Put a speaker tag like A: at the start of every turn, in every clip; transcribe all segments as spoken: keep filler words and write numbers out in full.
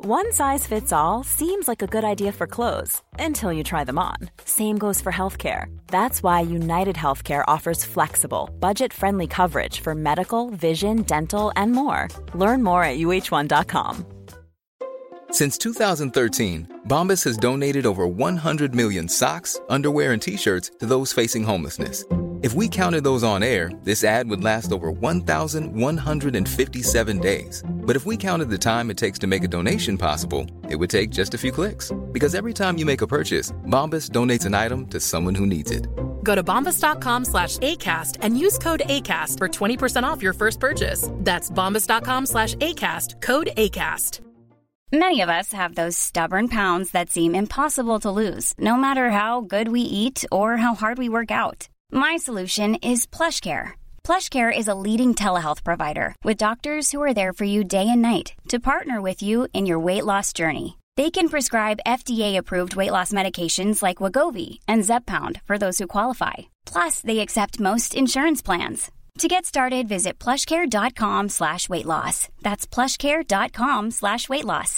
A: One size fits all seems like a good idea for clothes until you try them on. Same goes for healthcare. That's why United Healthcare offers flexible, budget-friendly coverage for medical, vision, dental, and more. Learn more at U H one dot com.
B: Since two thousand thirteen, Bombas has donated over one hundred million socks, underwear, and T-shirts to those facing homelessness. If we counted those on air, this ad would last over one thousand one hundred fifty-seven days. But if we counted the time it takes to make a donation possible, it would take just a few clicks. Because every time you make a purchase, Bombas donates an item to someone who needs it.
C: Go to bombas.com slash ACAST and use code ACAST for twenty percent off your first purchase. That's bombas.com slash ACAST, code ACAST.
D: Many of us have those stubborn pounds that seem impossible to lose, no matter how good we eat or how hard we work out. My solution is PlushCare. PlushCare is a leading telehealth provider with doctors who are there for you day and night to partner with you in your weight loss journey. They can prescribe F D A-approved weight loss medications like Wegovy and Zepbound for those who qualify. Plus, they accept most insurance plans. To get started, visit plushcare.com slash weight loss. That's plushcare.com slash weight loss.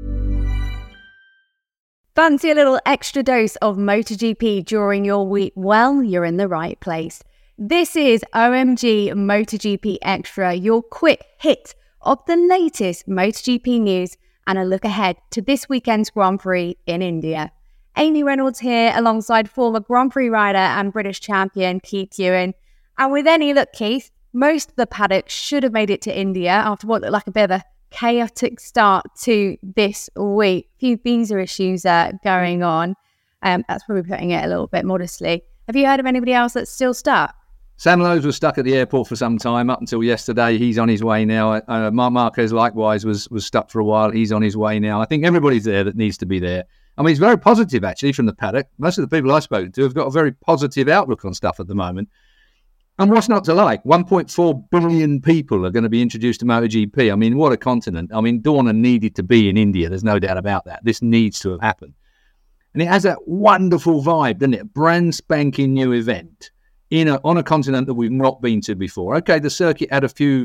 E: Fancy a little extra dose of MotoGP during your week? Well, you're in the right place. This is O M G MotoGP Extra, your quick hit of the latest MotoGP news and a look ahead to this weekend's Grand Prix in India. Amy Reynolds here alongside former Grand Prix rider and British champion Keith Ewan. And with any luck, Keith, most of the paddock should have made it to India after what looked like a bit of a chaotic start to this week. A few visa issues uh, going on. Um, that's probably putting it a little bit modestly. Have you heard of anybody else that's still stuck?
F: Sam Lowes was stuck at the airport for some time, up until yesterday. He's on his way now. Uh, Marc Marquez, likewise, was was stuck for a while. He's on his way now. I think everybody's there that needs to be there. I mean, it's very positive, actually, from the paddock. Most of the people I've spoken to have got a very positive outlook on stuff at the moment. And what's not to like? one point four billion people are going to be introduced to MotoGP. I mean, what a continent. I mean, Dorna needed to be in India. There's no doubt about that. This needs to have happened. And it has that wonderful vibe, doesn't it? Brand spanking new event in a, on a continent that we've not been to before. Okay, the circuit had a few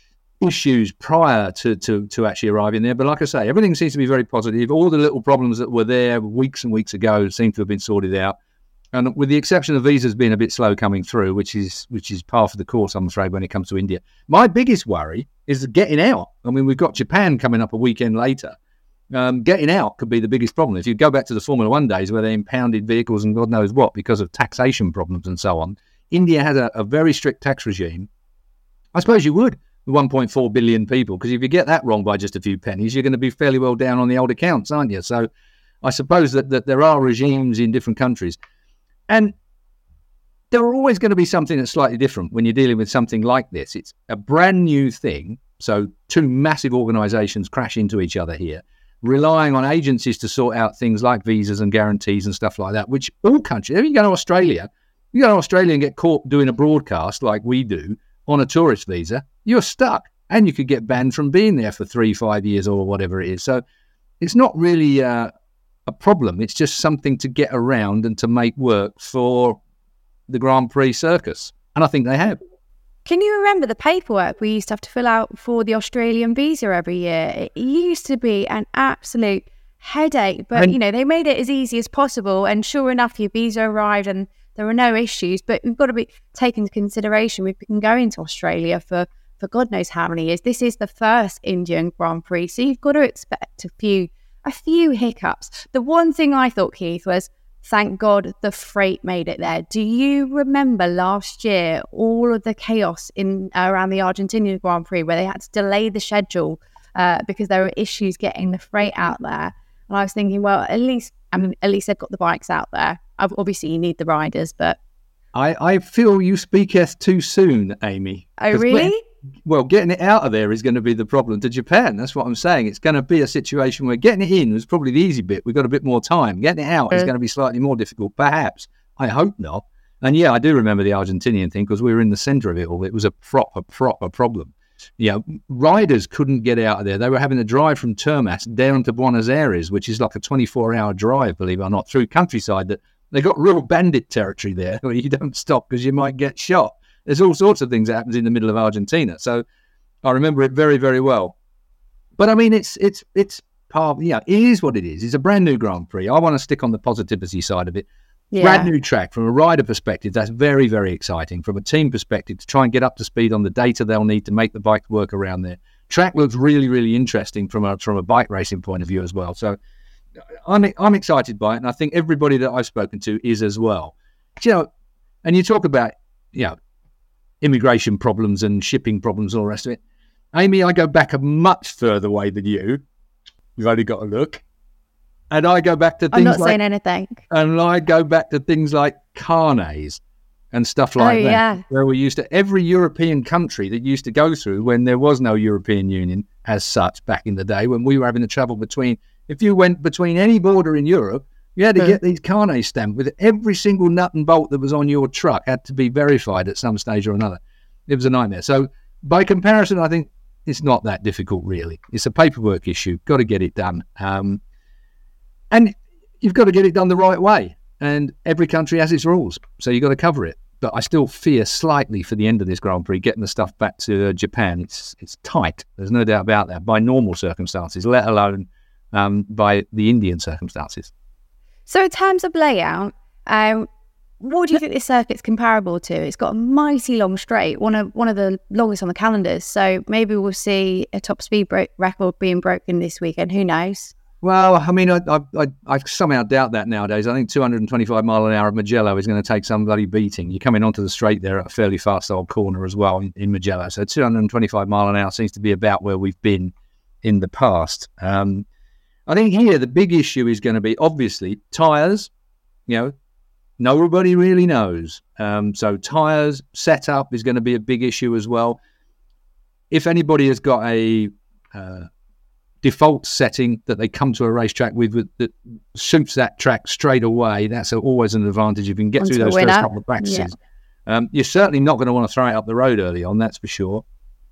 F: issues prior to, to, to actually arriving there. But like I say, everything seems to be very positive. All the little problems that were there weeks and weeks ago seem to have been sorted out. And with the exception of visas being a bit slow coming through, which is which is par for the course, I'm afraid, when it comes to India. My biggest worry is getting out. I mean, we've got Japan coming up a weekend later. Um, getting out could be the biggest problem. If you go back to the Formula One days where they impounded vehicles and God knows what because of taxation problems and so on, India has a, a very strict tax regime. I suppose you would with one point four billion people, because if you get that wrong by just a few pennies, you're going to be fairly well down on the old accounts, aren't you? So I suppose that, that there are regimes in different countries. And there are always going to be something that's slightly different when you're dealing with something like this. It's a brand new thing. So two massive organisations crash into each other here, relying on agencies to sort out things like visas and guarantees and stuff like that, which all countries, if you go to Australia, you go to Australia and get caught doing a broadcast like we do on a tourist visa, you're stuck. And you could get banned from being there for three, five years or whatever it is. So it's not really Uh, a problem. It's just something to get around and to make work for the Grand Prix circus. And I think they have.
E: Can you remember the paperwork we used to have to fill out for the Australian visa every year? It used to be an absolute headache, but and, you know, they made it as easy as possible. And sure enough, your visa arrived and there were no issues, but we've got to be taken into consideration. We've been going to Australia for, for God knows how many years. This is the first Indian Grand Prix. So you've got to expect a few A few hiccups. The one thing I thought, Keith, was thank God the freight made it there. Do you remember last year all of the chaos in uh, around the Argentinian Grand Prix where they had to delay the schedule uh, because there were issues getting the freight out there? And I was thinking, well, at least I mean, at least they've got the bikes out there. Obviously, you need the riders, but
F: I, I feel you speaketh too soon, Amy.
E: Oh, really?
F: Well, getting it out of there is going to be the problem to Japan. That's what I'm saying. It's going to be a situation where getting it in was probably the easy bit. We've got a bit more time. Getting it out uh, is going to be slightly more difficult, perhaps. I hope not. And yeah, I do remember the Argentinian thing because we were in the centre of it all. It was a proper, proper problem. You know, riders couldn't get out of there. They were having to drive from Termas down to Buenos Aires, which is like a twenty-four hour drive, believe it or not, through countryside. That they got real bandit territory there where you don't stop because you might get shot. There's all sorts of things that happens in the middle of Argentina. So I remember it very, very well. But I mean, it's it's it's part, yeah, it is what it is. It's a brand new Grand Prix. I want to stick on the positivity side of it. Yeah. Brand new track. From a rider perspective, that's very, very exciting. From a team perspective, to try and get up to speed on the data they'll need to make the bike work around there. Track looks really, really interesting from a from a bike racing point of view as well. So I'm I'm excited by it, and I think everybody that I've spoken to is as well. You know, and you talk about, you know, immigration problems and shipping problems, all the rest of it. Amy, I go back a much further way than you. You've only got to look. And I go back to things
E: I'm not
F: like,
E: saying anything.
F: And I go back to things like carnets and stuff like
E: oh,
F: that.
E: Yeah.
F: Where we used to, every European country that used to go through when there was no European Union as such back in the day, when we were having to travel between, if you went between any border in Europe, you had to mm. get these carnets stamped with every single nut and bolt that was on your truck had to be verified at some stage or another. It was a nightmare. So by comparison, I think it's not that difficult, really. It's a paperwork issue. Got to get it done. Um, and you've got to get it done the right way. And every country has its rules, so you've got to cover it. But I still fear slightly for the end of this Grand Prix, getting the stuff back to uh, Japan. It's it's tight. There's no doubt about that, by normal circumstances, let alone um, by the Indian circumstances.
E: So in terms of layout, um, what do you think this circuit's comparable to? It's got a mighty long straight, one of one of the longest on the calendars. So maybe we'll see a top speed break record being broken this weekend. Who knows?
F: Well, I mean, I, I I I somehow doubt that nowadays. I think two hundred twenty-five mile an hour at Mugello is going to take some bloody beating. You're coming onto the straight there at a fairly fast old corner as well in, in Mugello. So two hundred twenty-five mile an hour seems to be about where we've been in the past. Um, I think here the big issue is going to be, obviously, tyres. You know, nobody really knows. Um, so tyres, setup is going to be a big issue as well. If anybody has got a uh, default setting that they come to a racetrack with, with that suits that track straight away, that's a, always an advantage if you can get
E: Onto
F: through those
E: first
F: couple of practices. Yeah. Um, you're certainly not going to want to throw it up the road early on, that's for sure.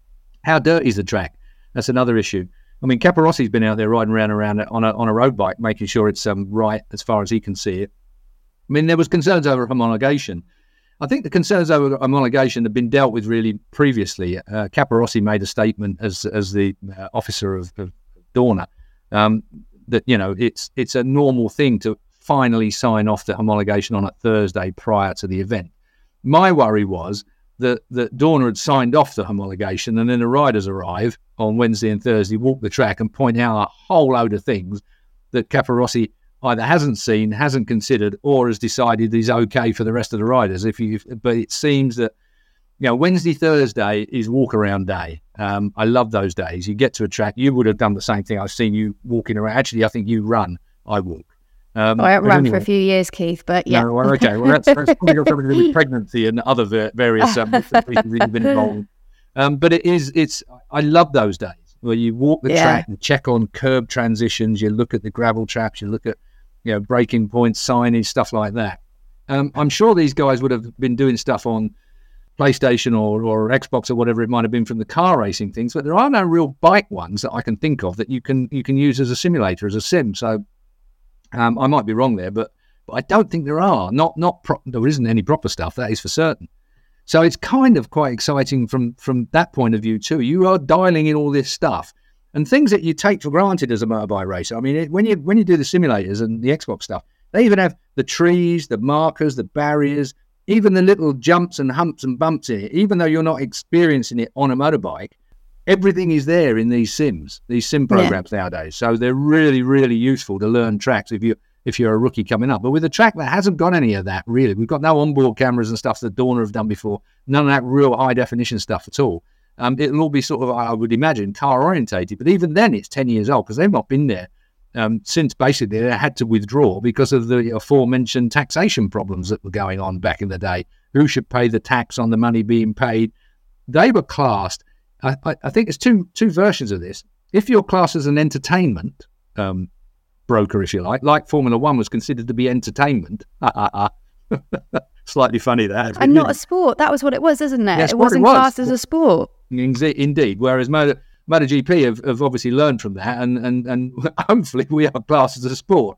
F: How dirty is the track? That's another issue. I mean, Capirosi's been out there riding around around it on a on a road bike, making sure it's um, right as far as he can see it. I mean, there was concerns over homologation. I think the concerns over homologation have been dealt with really previously. Uh, Capirossi made a statement as as the uh, officer of, of Dorna um, that, you know, it's it's a normal thing to finally sign off the homologation on a Thursday prior to the event. My worry was that, that Dorna had signed off the homologation, and then the riders arrive on Wednesday and Thursday, walk the track and point out a whole load of things that Capirossi either hasn't seen, hasn't considered, or has decided is okay for the rest of the riders. If you, but it seems that, you know, Wednesday, Thursday is walk around day. Um, I love those days. You get to a track, you would have done the same thing. I've seen you walking around. Actually, I think you run, I walk. Um,
E: oh, I haven't run
F: anyway.
E: for a few years, Keith, but yeah.
F: No, well, okay. Well, that's, that's probably got something to do with pregnancy and other ver- various um, pieces that you've been involved in. Um, but it is, it's, I love those days where you walk the yeah. track and check on curb transitions, you look at the gravel traps, you look at, you know, braking points, signage, stuff like that. Um, I'm sure these guys would have been doing stuff on PlayStation or, or Xbox or whatever it might have been from the car racing things, but there are no real bike ones that I can think of that you can you can use as a simulator, as a sim. So um, I might be wrong there, but, but I don't think there are. Not not pro- there isn't any proper stuff, that is for certain. So it's kind of quite exciting from from that point of view too. You are dialing in all this stuff and things that you take for granted as a motorbike racer. I mean, it, when you when you do the simulators and the Xbox stuff, they even have the trees, the markers, the barriers, even the little jumps and humps and bumps in it. Even though you're not experiencing it on a motorbike, everything is there in these sims, these sim programs yeah. nowadays. So they're really, really useful to learn tracks if you if you're a rookie coming up. But with a track that hasn't got any of that, really, we've got no onboard cameras and stuff that Dorna have done before. None of that real high definition stuff at all. Um, it'll all be sort of, I would imagine, car orientated. But even then, it's ten years old because they've not been there um, since basically they had to withdraw because of the aforementioned taxation problems that were going on back in the day. Who should pay the tax on the money being paid? They were classed. I, I, I think there's two two versions of this. If you're classed as an entertainment um, broker, if you like, like Formula One was considered to be entertainment. Slightly funny that.
E: And not a sport. That was what it was, isn't it?
F: Yes,
E: it wasn't
F: it was.
E: classed as a sport.
F: Indeed. Whereas Motor, MotoGP have, have obviously learned from that, and, and, and hopefully we are classed as a sport.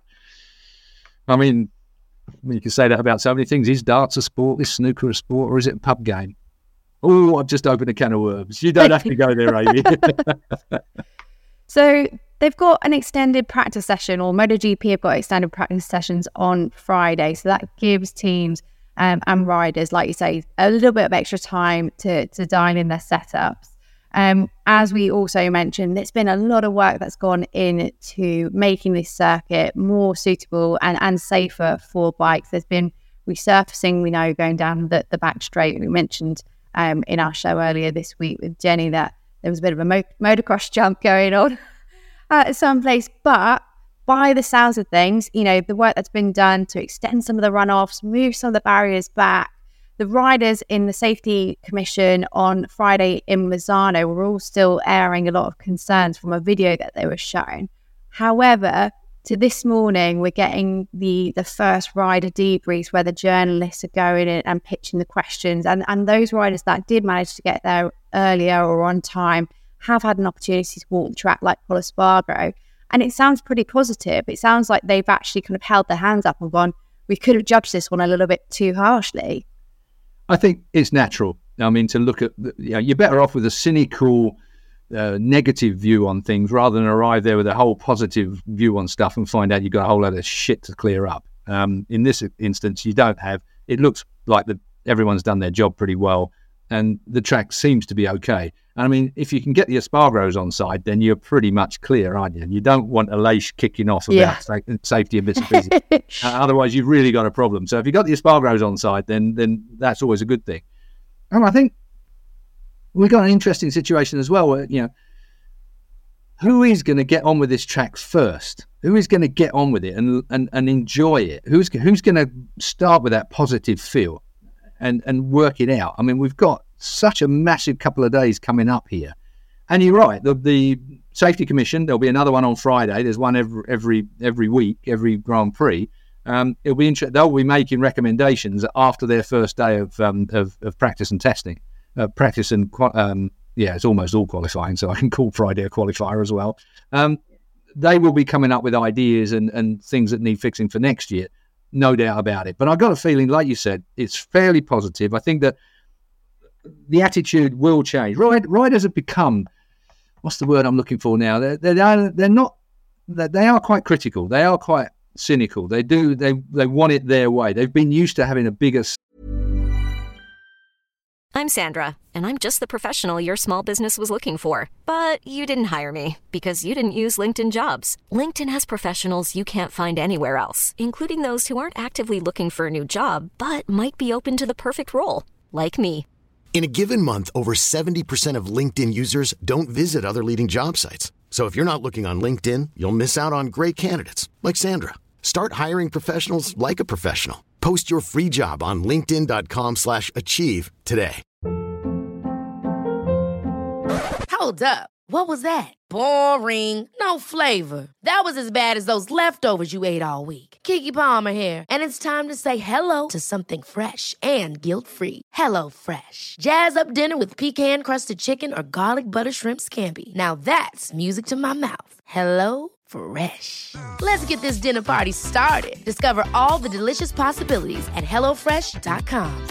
F: I mean, you can say that about so many things. Is darts a sport? Is snooker a sport? Or is it a pub game? Oh, I've just opened a can of worms. You don't have to go there, Amy.
E: So they've got an extended practice session, or MotoGP have got extended practice sessions on Friday. So that gives teams um, and riders, like you say, a little bit of extra time to, to dial in their setups. Um, as we also mentioned, there's been a lot of work that's gone into making this circuit more suitable and, and safer for bikes. There's been resurfacing, we know, going down the, the back straight. We mentioned um, in our show earlier this week with Jenny that there was a bit of a mo- motocross jump going on at some place. But by the sounds of things, you know, the work that's been done to extend some of the runoffs, move some of the barriers back, the riders in the Safety Commission on Friday in Misano were all still airing a lot of concerns from a video that they were shown. However, to this morning, we're getting the, the first rider debriefs where the journalists are going in and pitching the questions. And, and those riders that did manage to get there earlier or on time have had an opportunity to walk the track, like Pol Espargaro. And it sounds pretty positive. It sounds like they've actually kind of held their hands up and gone, we could have judged this one a little bit too harshly.
F: I think it's natural. I mean, to look at, you know, you're better off with a cynical, uh, negative view on things rather than arrive there with a whole positive view on stuff and find out you've got a whole lot of shit to clear up. Um, in this instance, you don't have. It looks like the, everyone's done their job pretty well, and the track seems to be okay. And I mean, if you can get the Espargaros on side, then you're pretty much clear, aren't you? You don't want Aleix kicking off about yeah. sa- safety and bits and pieces. uh, otherwise, you've really got a problem. So if you've got the Espargaros on side, then then that's always a good thing. And I think we've got an interesting situation as well where, you know, who is going to get on with this track first? Who is going to get on with it and, and, and enjoy it? Who's who's going to start with that positive feel and, and work it out? I mean, we've got such a massive couple of days coming up here. And you're right, the, the Safety Commission, there'll be another one on Friday. There's one every every, every week, every Grand Prix. Um, it'll be inter- They'll be making recommendations after their first day of um, of, of practice and testing. Uh, practice and, um, yeah, it's almost all qualifying, so I can call Friday a qualifier as well. Um, they will be coming up with ideas and, and things that need fixing for next year, no doubt about it. But I've got a feeling, like you said, it's fairly positive. I think that the attitude will change. Ride, riders have become, what's the word I'm looking for now? They're they're, they're not. They're, they are quite critical. They are quite cynical. They do. They they want it their way. They've been used to having a bigger.
G: I'm Sandra, and I'm just the professional your small business was looking for. But you didn't hire me because you didn't use LinkedIn Jobs. LinkedIn has professionals you can't find anywhere else, including those who aren't actively looking for a new job but might be open to the perfect role, like me.
H: In a given month, over seventy percent of LinkedIn users don't visit other leading job sites. So if you're not looking on LinkedIn, you'll miss out on great candidates like Sandra. Start hiring professionals like a professional. Post your free job on linkedin dot com slash achieve today.
I: Hold up. What was that? Boring. No flavor. That was as bad as those leftovers you ate all week. Keke Palmer here. And it's time to say hello to something fresh and guilt-free. Hello Fresh. Jazz up dinner with pecan-crusted chicken or garlic butter shrimp scampi. Now that's music to my mouth. Hello Fresh. Let's get this dinner party started. Discover all the delicious possibilities at hello fresh dot com.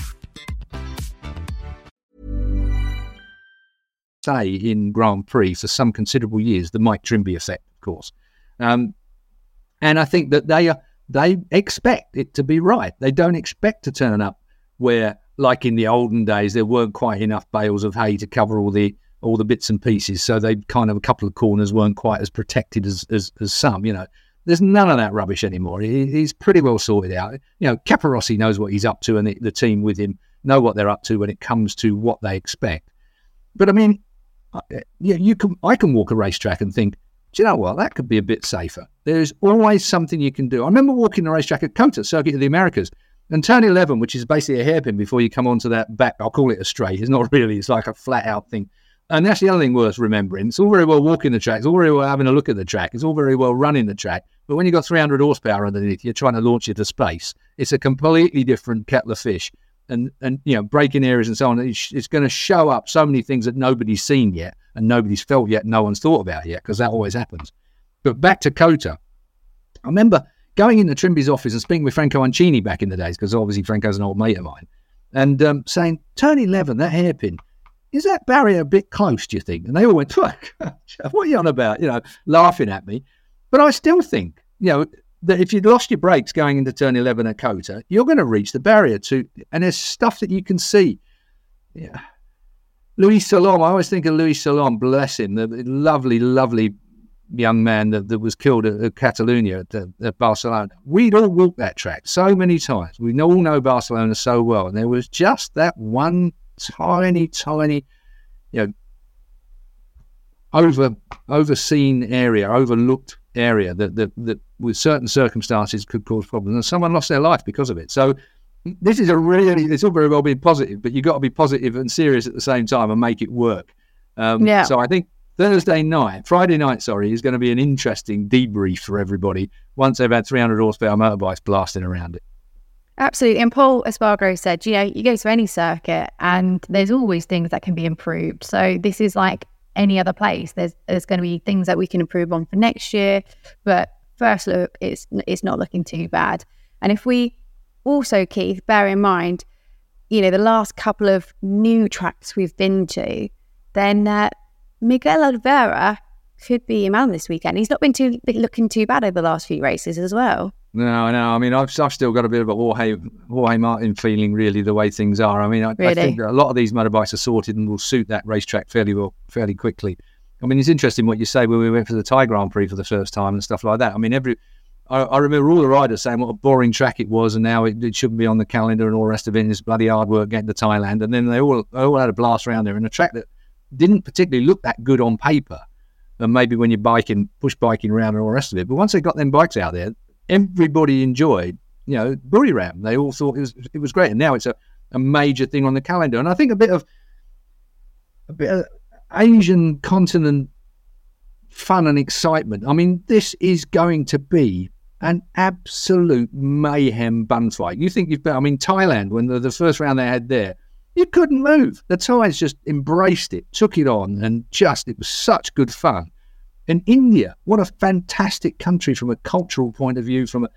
F: Say in Grand Prix for some considerable years, the Mike Trimby effect, of course. Um, and I think that they are, they expect it to be right. They don't expect to turn up where, like in the olden days, there weren't quite enough bales of hay to cover all the all the bits and pieces. So they kind of, a couple of corners weren't quite as protected as, as, as some, you know. There's none of that rubbish anymore. He, he's pretty well sorted out. You know, Caparossi knows what he's up to, and the, the team with him know what they're up to when it comes to what they expect. But I mean, yeah, you can. I can walk a racetrack and think, do you know what? That could be a bit safer. There's always something you can do. I remember walking the racetrack at COTA, Circuit of the Americas, and turn eleven, which is basically a hairpin before you come onto that back. I'll call it a straight. It's not really. It's like a flat out thing. And that's the other thing worth remembering. It's all very well walking the track. It's all very well having a look at the track. It's all very well running the track. But when you've got three hundred horsepower underneath, you're trying to launch it to space. It's a completely different kettle of fish. And, and you know, braking areas and so on, it's, it's going to show up so many things that nobody's seen yet and nobody's felt yet, no one's thought about yet, because that always happens. But back to COTA. I remember going into Trimby's office and speaking with Franco Uncini back in the days, because obviously Franco's an old mate of mine, and um, saying, turn eleven, that hairpin, is that barrier a bit close, do you think? And they all went, what are you on about? You know, laughing at me. But I still think, you know, that if you'd lost your brakes going into turn eleven at Kota, you're going to reach the barrier to, and there's stuff that you can see. Yeah. Louis Salom, I always think of Louis Salom, bless him, the lovely, lovely young man that, that was killed at, at Catalonia, at, at Barcelona. We'd all walked that track so many times. We all know Barcelona so well. And there was just that one tiny, tiny, you know, over overseen area, overlooked area that, that that with certain circumstances could cause problems, and someone lost their life because of it. So this is a really, it's all very well being positive, but you've got to be positive and serious at the same time and make it work. Um, yeah. So I think Thursday night, Friday night, sorry, is going to be an interesting debrief for everybody once they've had three hundred horsepower motorbikes blasting around it.
E: Absolutely. And Paul Espargaro said, you know, you go to any circuit and there's always things that can be improved. So this is like any other place. There's there's going to be things that we can improve on for next year. But first look, it's, it's not looking too bad. And if we also, Keith, bear in mind, you know, the last couple of new tracks we've been to, then uh, Miguel Oliveira could be a man this weekend. He's not been too looking too bad over the last few races as well.
F: No, no. I mean, I've, I've still got a bit of a Jorge, Jorge Martin feeling, really, the way things are. I mean, I, really? I think a lot of these motorbikes are sorted and will suit that racetrack fairly well, fairly quickly. I mean, it's interesting what you say when we went for the Thai Grand Prix for the first time and stuff like that. I mean, every I, I remember all the riders saying what a boring track it was, and now it, it shouldn't be on the calendar and all the rest of it. And it's bloody hard work getting to Thailand. And then they all, they all had a blast around there in a track that didn't particularly look that good on paper. And maybe when you're biking, push biking around and all the rest of it. But once they got them bikes out there, everybody enjoyed, you know, Buriram. They all thought it was it was great, and now it's a, a major thing on the calendar. And I think a bit of a bit of Asian continent fun and excitement. I mean, this is going to be an absolute mayhem bun fight. You think you've been? I mean, Thailand, when the, the first round they had there, you couldn't move. The Thais just embraced it, took it on, and just it was such good fun. And India, what a fantastic country from a cultural point of view. From a,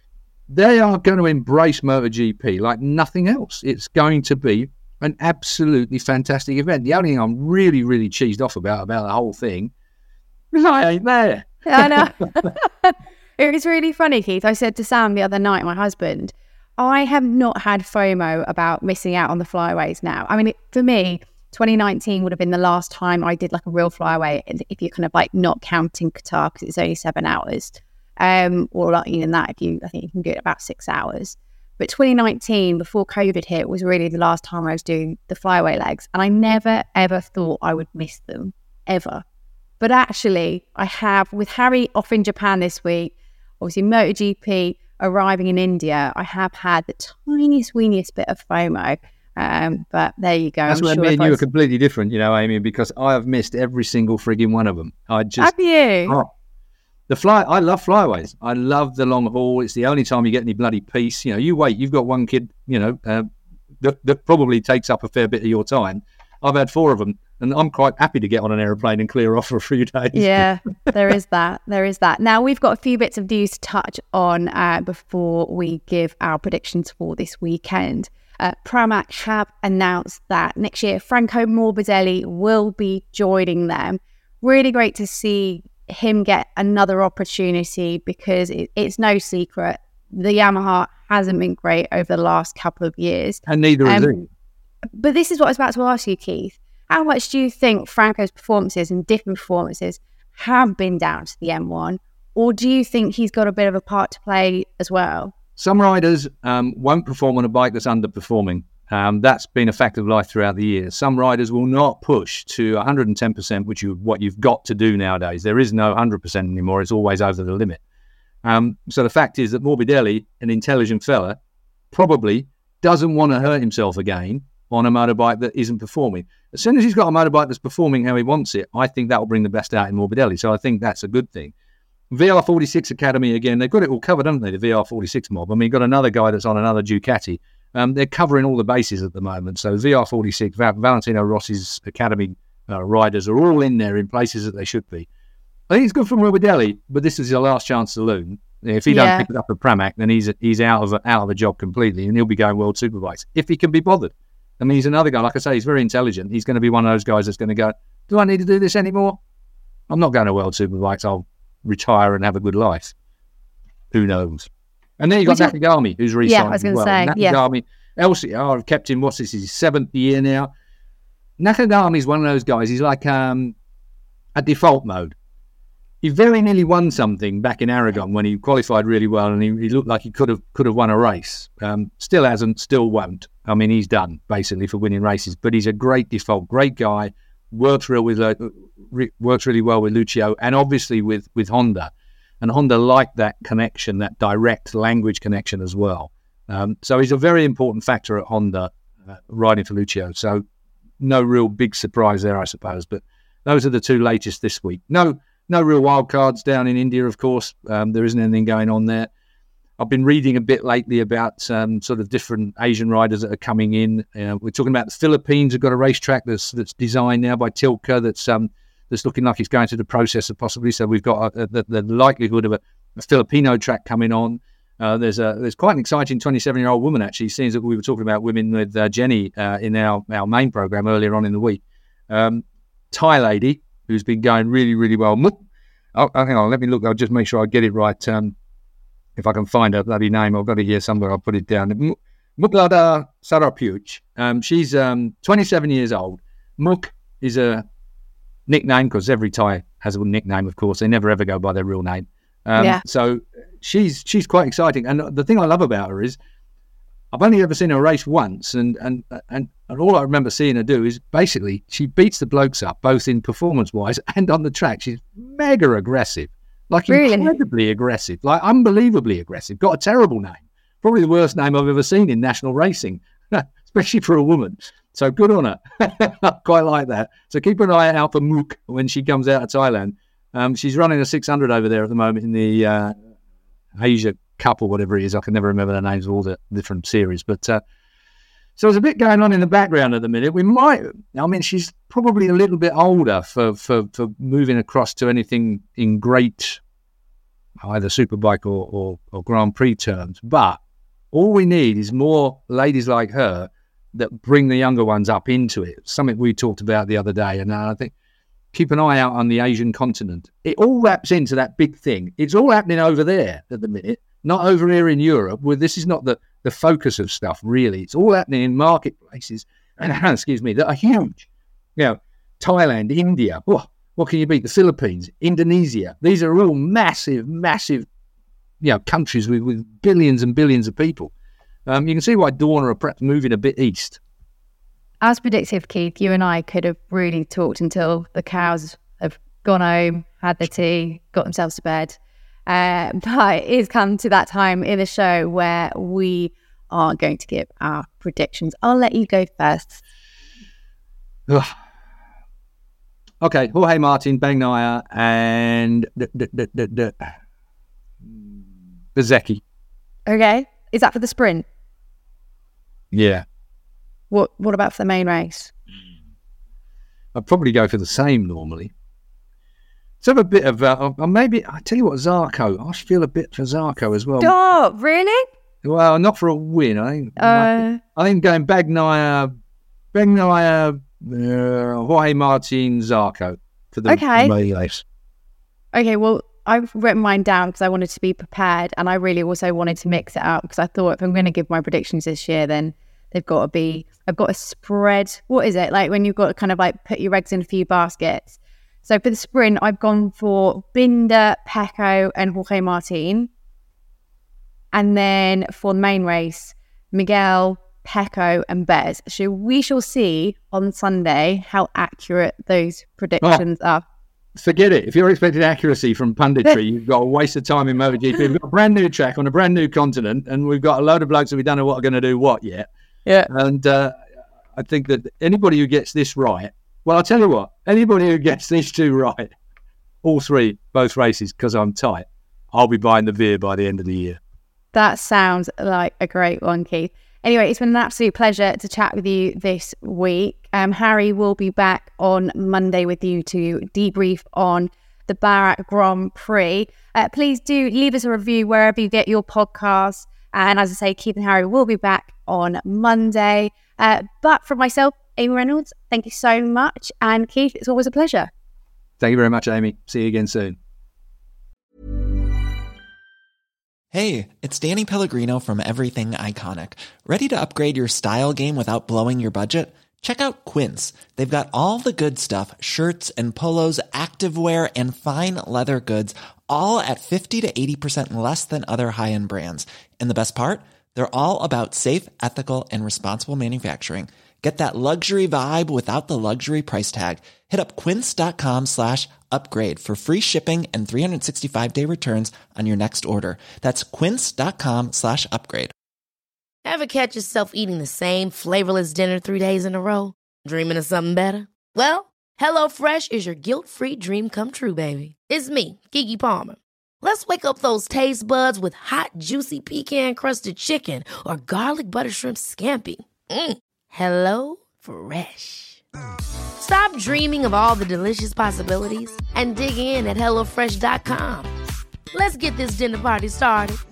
F: they are going to embrace MotoGP like nothing else. It's going to be an absolutely fantastic event. The only thing I'm really, really cheesed off about, about the whole thing, is I ain't there.
E: I know. It was really funny, Keith. I said to Sam the other night, my husband, I have not had FOMO about missing out on the flyaways now. I mean, it, for me, twenty nineteen would have been the last time I did like a real flyaway, if you're kind of like not counting Qatar because it's only seven hours, um, or like even that, if you, I think you can do it about six hours. But twenty nineteen, before COVID hit, was really the last time I was doing the flyaway legs, and I never ever thought I would miss them ever. But actually, I have, with Harry off in Japan this week, obviously MotoGP arriving in India, I have had the tiniest, weeniest bit of FOMO. Um, but there you go.
F: That's
E: I'm
F: where
E: sure
F: me and
E: I
F: you
E: was...
F: are completely different, you know, Amy, because I have missed every single frigging one of them. I just
E: have you?
F: Oh, the fly. I love flyaways. I love the long haul. It's the only time you get any bloody peace. You know, you wait. You've got one kid, you know, uh, that, that probably takes up a fair bit of your time. I've had four of them, and I'm quite happy to get on an aeroplane and clear off for a few days.
E: Yeah, there is that. There is that. Now, we've got a few bits of news to touch on uh, before we give our predictions for this weekend. Uh, Pramac have announced that next year Franco Morbidelli will be joining them. Really great to see him get another opportunity, because it, it's no secret the Yamaha hasn't been great over the last couple of years.
F: And neither um, is he.
E: But this is what I was about to ask you, Keith. How much do you think Franco's performances and different performances have been down to the M one? Or do you think he's got a bit of a part to play as well?
F: Some riders um, won't perform on a bike that's underperforming. Um, that's been a fact of life throughout the years. Some riders will not push to one hundred ten percent, which you what you've got to do nowadays. There is no one hundred percent anymore. It's always over the limit. Um, so the fact is that Morbidelli, an intelligent fella, probably doesn't want to hurt himself again on a motorbike that isn't performing. As soon as he's got a motorbike that's performing how he wants it, I think that will bring the best out in Morbidelli. So I think that's a good thing. V R forty-six Academy, again, they've got it all covered, haven't they, the V R forty-six mob? I mean, you've got another guy that's on another Ducati. Um, they're covering all the bases at the moment. So V R forty-six, Val- Valentino Rossi's Academy uh, riders are all in there in places that they should be. I think it's good for Morbidelli, but this is your last chance to learn. If he
E: yeah.
F: don't pick it up at Pramac, then he's he's out of out of the job completely, and he'll be going World Superbikes if he can be bothered. I mean, he's another guy. Like I say, he's very intelligent. He's going to be one of those guys that's going to go, do I need to do this anymore? I'm not going to World Superbikes. I'll retire and have a good life. Who knows? And then you got Nakagami, who's re-signed.
E: Yeah, I was going to
F: well.
E: say,
F: Nakagami,
E: yeah.
F: Elsie, oh, I've kept him, what's this, his seventh year now. Nakagami's one of those guys. He's like um, a default mode. He very nearly won something back in Aragon when he qualified really well, and he, he looked like he could have could have won a race. Um, still hasn't, still won't. I mean, he's done basically for winning races. But he's a great default, great guy. Works real with uh, re- works really well with Lucio, and obviously with with Honda. And Honda liked that connection, that direct language connection as well. Um, so he's a very important factor at Honda, uh, riding for Lucio. So no real big surprise there, I suppose. But those are the two latest this week. No. No real wild cards down in India, of course. Um, there isn't anything going on there. I've been reading a bit lately about um, sort of different Asian riders that are coming in. Uh, we're talking about the Philippines have got a racetrack that's that's designed now by Tilke that's um, that's looking like it's going through the process of possibly. So we've got a, a, the, the likelihood of a, a Filipino track coming on. Uh, there's a there's quite an exciting twenty-seven-year-old woman actually. Seems that we were talking about women with uh, Jenny uh, in our, our main program earlier on in the week. Um, Thai lady who's been going really, really well. Oh, hang on, let me look. I'll just make sure I get it right. Um, if I can find her bloody name, I've got it here somewhere. I'll put it down. Muklada Sarapuch. Um, she's um, twenty-seven years old. Muk is a nickname because every Thai has a nickname, of course. They never ever go by their real name. Um, yeah. So she's she's quite exciting. And the thing I love about her is I've only ever seen her race once, and and and, and all I remember seeing her do is basically she beats the blokes up, both in performance-wise and on the track. She's mega aggressive, like really? incredibly aggressive, like unbelievably aggressive. Got a terrible name, probably the worst name I've ever seen in national racing, especially for a woman. So good on her. I quite like that. So keep an eye out for Mook when she comes out of Thailand. Um, she's running a six hundred over there at the moment in the uh, Asia Cup or whatever it is. I can never remember the names of all the different series. But uh, so there's a bit going on in the background at the minute. We might, I mean, she's probably a little bit older for, for, for moving across to anything in great, either Superbike or, or, or Grand Prix terms. But all we need is more ladies like her that bring the younger ones up into it. Something we talked about the other day. And I think keep an eye out on the Asian continent. It all wraps into that big thing. It's all happening over there at the minute. Not over here in Europe, where this is not the, the focus of stuff, really. It's all happening in marketplaces, excuse me, that are huge. You know, Thailand, India, oh, what can you beat? The Philippines, Indonesia. These are all massive, massive, you know, countries with, with billions and billions of people. Um, you can see why Dorna are perhaps moving a bit east.
E: As predictive, Keith, you and I could have really talked until the cows have gone home, had their tea, got themselves to bed. Uh, but it has come to that time in the show where we are going to give our predictions. I'll let you go first.
F: Ugh. Okay, Jorge Martin, Bagnaia, and d- d- d- d- d- Bezzecchi.
E: Okay, is that for the sprint?
F: Yeah.
E: What What about for the main race?
F: I'd probably go for the same normally. So a bit of, uh, or maybe, I tell you what, Zarco. I feel a bit for Zarco as well.
E: Oh, really?
F: Well, not for a win. I think,
E: uh,
F: I think going Bagnaia, Bagnaia, uh, Jorge Martin, Zarco for the
E: okay.
F: main race.
E: Okay, well, I've written mine down because I wanted to be prepared, and I really also wanted to mix it up because I thought if I'm going to give my predictions this year, then they've got to be, I've got to spread, what is it? Like when you've got to kind of like put your eggs in a few baskets. So for the sprint, I've gone for Binder, Pecco, and Jorge Martin. And then for the main race, Miguel, Pecco, and Bez. So we shall see on Sunday how accurate those predictions oh, are.
F: Forget it. If you're expecting accuracy from punditry, you've got a waste of time in MotoGP. We've got a brand new track on a brand new continent, and we've got a load of blokes that we don't know what are going to do what yet.
E: Yeah.
F: And uh, I think that anybody who gets this right, well, I'll tell you what, anybody who gets these two right, all three, both races, because I'm tight, I'll be buying the Veer by the end of the year.
E: That sounds like a great one, Keith. Anyway, it's been an absolute pleasure to chat with you this week. Um, Harry will be back on Monday with you to debrief on the Barak Grand Prix. Uh, please do leave us a review wherever you get your podcasts. And as I say, Keith and Harry will be back on Monday. Uh, but from myself, Amy Reynolds, thank you so much. And Keith, it's always a pleasure.
F: Thank you very much, Amy. See you again soon.
J: Hey, it's Danny Pellegrino from Everything Iconic. Ready to upgrade your style game without blowing your budget? Check out Quince. They've got all the good stuff, shirts and polos, activewear, and fine leather goods, all at fifty to eighty percent less than other high-end brands. And the best part? They're all about safe, ethical, and responsible manufacturing. Get that luxury vibe without the luxury price tag. Hit up quince.com slash upgrade for free shipping and three sixty-five day returns on your next order. That's quince.com slash upgrade.
I: Ever catch yourself eating the same flavorless dinner three days in a row? Dreaming of something better? Well, HelloFresh is your guilt-free dream come true, baby. It's me, Keke Palmer. Let's wake up those taste buds with hot, juicy pecan-crusted chicken or garlic butter shrimp scampi. Mm. Hello Fresh. Stop dreaming of all the delicious possibilities and dig in at hello fresh dot com. Let's get this dinner party started.